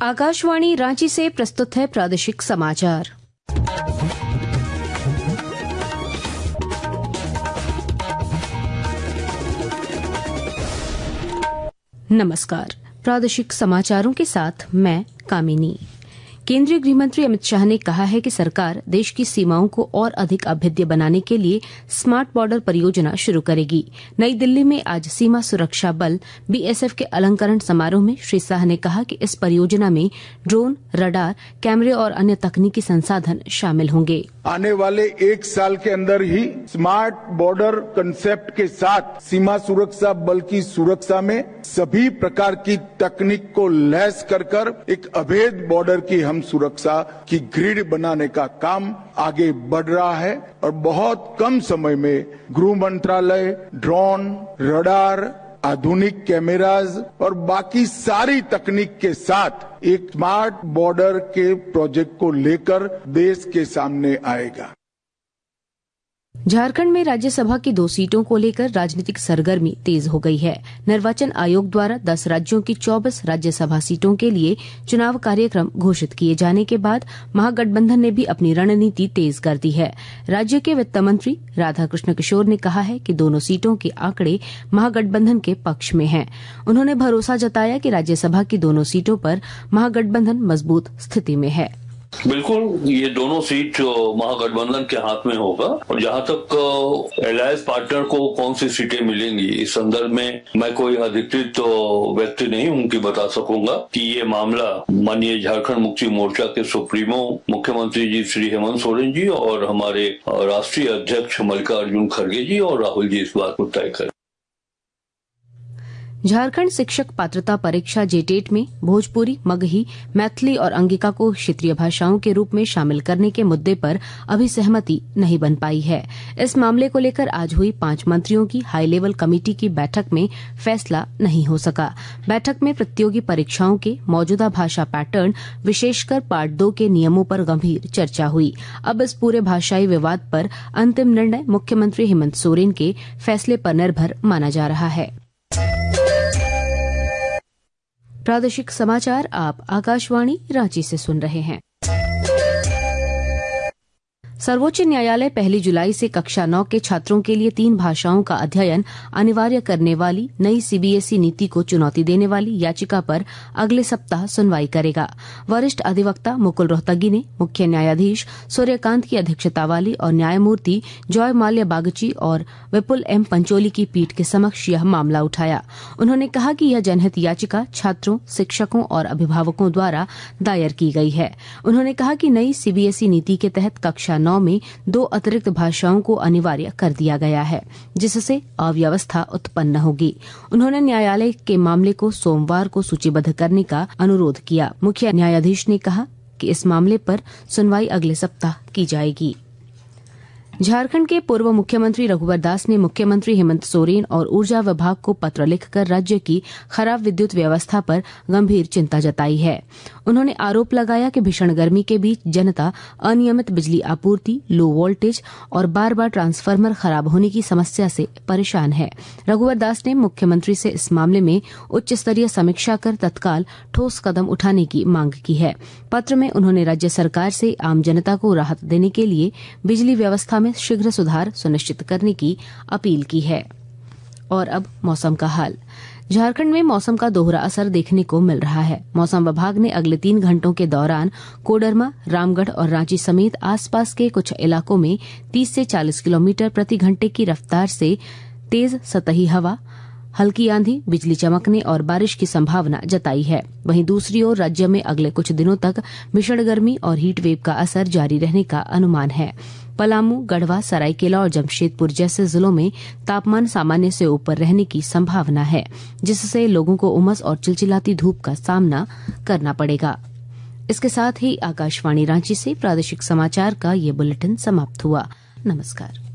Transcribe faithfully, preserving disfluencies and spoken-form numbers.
आकाशवाणी रांची से प्रस्तुत है प्रादेशिक समाचार। नमस्कार, प्रादेशिक समाचारों के साथ मैं कामिनी। केंद्रीय गृहमंत्री अमित शाह ने कहा है कि सरकार देश की सीमाओं को और अधिक अभेद्य बनाने के लिए स्मार्ट बॉर्डर परियोजना शुरू करेगी। नई दिल्ली में आज सीमा सुरक्षा बल बीएसएफ के अलंकरण समारोह में श्री शाह ने कहा कि इस परियोजना में ड्रोन, रडार, कैमरे और अन्य तकनीकी संसाधन शामिल होंगे। आने वाले एक साल के अंदर ही स्मार्ट बॉर्डर कंसेप्ट के साथ सीमा सुरक्षा बल की सुरक्षा में सभी प्रकार की तकनीक को लैस कर कर एक अभेद बॉर्डर की हम सुरक्षा की ग्रिड बनाने का काम आगे बढ़ रहा है और बहुत कम समय में गृह मंत्रालय ड्रोन, रडार, आधुनिक कैमराज और बाकी सारी तकनीक के साथ एक स्मार्ट बॉर्डर के प्रोजेक्ट को लेकर देश के सामने आएगा। झारखंड में राज्यसभा की दो सीटों को लेकर राजनीतिक सरगर्मी तेज हो गई है। निर्वाचन आयोग द्वारा दस राज्यों की चौबीस राज्यसभा सीटों के लिए चुनाव कार्यक्रम घोषित किए जाने के बाद महागठबंधन ने भी अपनी रणनीति तेज कर दी है। राज्य के वित्त मंत्री राधाकृष्ण किशोर ने कहा है कि दोनों सीटों के आंकड़े महागठबंधन के पक्ष में हैं। उन्होंने भरोसा जताया कि राज्यसभा की दोनों सीटों पर महागठबंधन मजबूत स्थिति में है। बिल्कुल, ये दोनों सीट महागठबंधन के हाथ में होगा और जहां तक एलायंस पार्टनर को कौन सी सीटें मिलेंगी इस संदर्भ में मैं कोई अधिकृत व्यक्ति नहीं हूं कि बता सकूंगा कि ये मामला माननीय झारखंड मुक्ति मोर्चा के सुप्रीमो मुख्यमंत्री जी श्री हेमंत सोरेन जी और हमारे राष्ट्रीय अध्यक्ष मल्लिकार्जुन खड़गे जी और राहुल जी इस बात को तय करें। झारखंड शिक्षक पात्रता परीक्षा जेटेट में भोजपुरी, मगही, मैथिली और अंगिका को क्षेत्रीय भाषाओं के रूप में शामिल करने के मुद्दे पर अभी सहमति नहीं बन पाई है। इस मामले को लेकर आज हुई पांच मंत्रियों की हाई लेवल कमेटी की बैठक में फैसला नहीं हो सका। बैठक में प्रतियोगी परीक्षाओं के मौजूदा भाषा पैटर्न, विशेषकर पार्ट दो के नियमों पर गंभीर चर्चा हुई। अब इस पूरे भाषाई विवाद पर अंतिम निर्णय मुख्यमंत्री हेमंत सोरेन के फैसले पर निर्भर माना जा रहा है। प्रादेशिक समाचार आप आकाशवाणी रांची से सुन रहे हैं। सर्वोच्च न्यायालय पहली जुलाई से कक्षा नौ के छात्रों के लिए तीन भाषाओं का अध्ययन अनिवार्य करने वाली नई सीबीएसई नीति को चुनौती देने वाली याचिका पर अगले सप्ताह सुनवाई करेगा। वरिष्ठ अधिवक्ता मुकुल रोहतगी ने मुख्य न्यायाधीश सूर्यकांत की अध्यक्षता वाली और न्यायमूर्ति जॉय माल्या बागची और विपुल एम पंचोली की पीठ के समक्ष यह मामला उठाया। उन्होंने कहा कि यह जनहित याचिका छात्रों, शिक्षकों और अभिभावकों द्वारा दायर की गई है। उन्होंने कहा कि नई सीबीएसई नीति के तहत कक्षा नौ में दो अतिरिक्त भाषाओं को अनिवार्य कर दिया गया है, जिससे अव्यवस्था उत्पन्न होगी। उन्होंने न्यायालय के मामले को सोमवार को सूचीबद्ध करने का अनुरोध किया। मुख्य न्यायाधीश ने कहा कि इस मामले पर सुनवाई अगले सप्ताह की जाएगी। झारखंड के पूर्व मुख्यमंत्री रघुवर दास ने मुख्यमंत्री हेमंत सोरेन और ऊर्जा विभाग को पत्र लिखकर राज्य की खराब विद्युत व्यवस्था पर गंभीर चिंता जताई है। उन्होंने आरोप लगाया कि भीषण गर्मी के बीच जनता अनियमित बिजली आपूर्ति, लो वोल्टेज और बार बार ट्रांसफार्मर खराब होने की समस्या से परेशान है। रघुवर दास ने मुख्यमंत्री से इस मामले में उच्च स्तरीय समीक्षा कर तत्काल ठोस कदम उठाने की मांग की है। पत्र में उन्होंने राज्य सरकार से आम जनता को राहत देने के लिए बिजली व्यवस्था में शीघ्र सुधार सुनिश्चित करने की अपील की है। और अब मौसम का हाल। झारखंड में मौसम का दोहरा असर देखने को मिल रहा है। मौसम विभाग ने अगले तीन घंटों के दौरान कोडरमा, रामगढ़ और रांची समेत आसपास के कुछ इलाकों में तीस से चालीस किलोमीटर प्रति घंटे की रफ्तार से तेज सतही हवा, हल्की आंधी, बिजली चमकने और बारिश की संभावना जताई है। वहीं दूसरी ओर राज्य में अगले कुछ दिनों तक भीषण गर्मी और हीट वेव का असर जारी रहने का अनुमान है। पलामू, गढ़वा, सरायकेला और जमशेदपुर जैसे जिलों में तापमान सामान्य से ऊपर रहने की संभावना है, जिससे लोगों को उमस और चिलचिलाती धूप का सामना करना पड़ेगा। इसके साथ ही आकाशवाणी रांची से प्रादेशिक समाचार का ये बुलेटिन समाप्त हुआ। नमस्कार।